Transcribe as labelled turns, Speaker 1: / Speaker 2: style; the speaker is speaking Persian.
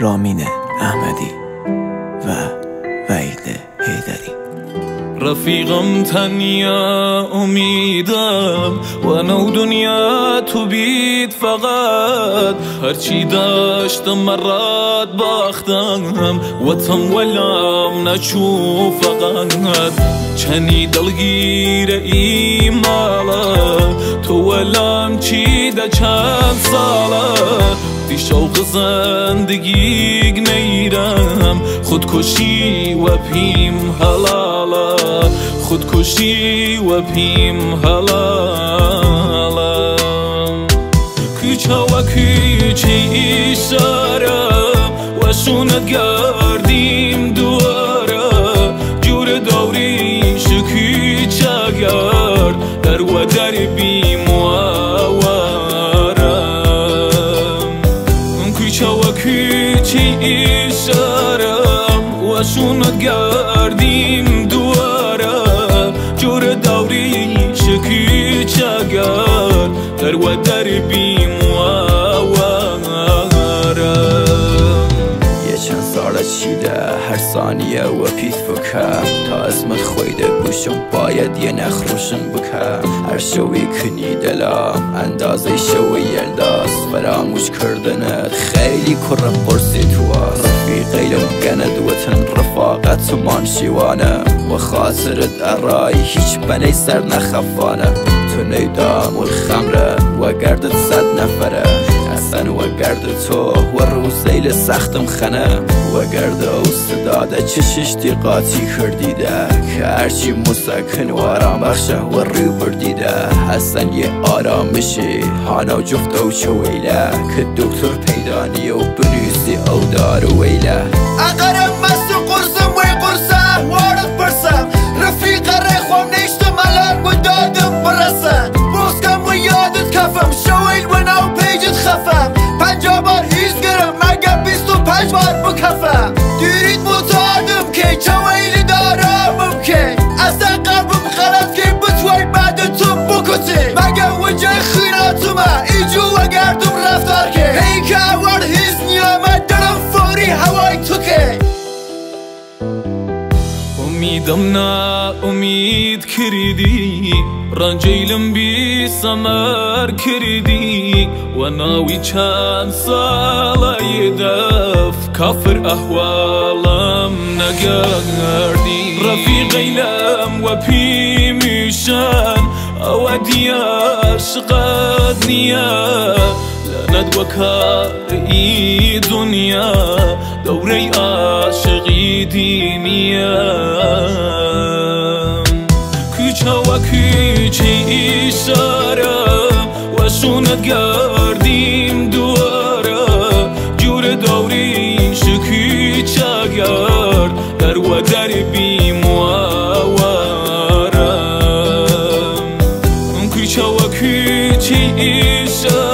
Speaker 1: رامین احمدی و وحید حیدری.
Speaker 2: رفیقم تنیا امیدم و نو دنیا تو بید فقط هرچی داشتم مرات باختم و تم ولام نشوف فقط چنی دلگیر ای مالا تو ولام چی دا چند ساله دی شوق زندگی نیرم خودکشی و پیم حلالا خودکشی و پیم حلالا کوچه و کوچه ایشاره و شونت گردیم دواره جور دوریش کوچه گرد در و در بیم و و شونت گردیم دواره جور دوری شکی چگر در و در بیم
Speaker 3: یه چند ساله چیده هر ثانیه و پیت بکم تا ازمت خویده گوشم باید یه نخروشن بکم هر شوی کنی دلم اندازه شوی یلداست فراموش کردنت خیلی کرم قرصی تو رفیقیلم گند وطن رفاقت من شیوانه و خاطرت ارای هیچ بنی سر نخفانه تو نیدام الخمره و گردت 100 نفره حسن و گرد تو و روزیل سختم خنه و گرد او صداده چشش دیقاتی کردیده که هرچی مسکن و آرام بخشه و رو بردیده حسن یه آرامشی هانا جفت او چویله که دکتر پیدانی و بنویسی او دارو ویله
Speaker 4: اقرم مست قرصم و قرصم وارد برسم رفیق رخوام نیشتم الان و دادم برسن بوسکم و یادت کفم شویل و نو پیجت خفم 50 بار هیز گرم مگه 25 بار بکفم دیرید متعادم که چویلی دارم که اصلا قلبم غلط که بتوی بعد تو بکتی مگه وجه خیراتمه ایجو و گردم رفتار که هی که اول هیز نیامد دلم فوری هوای تو که
Speaker 2: امیدم نا امید کردی رنجیلم بی سمر کردی و ناوی چند ساله دف کافر احوالم نگردی رفیقیلم و پیمیشن او دیار شقد نیا لند و کار ای دنیا دوری عاشقی دینیم کوچه و کوچه ایشاره و شونت گردیم دواره جور دوریش کوچه گرد در و در بیم و کوچه و کوچه ایشاره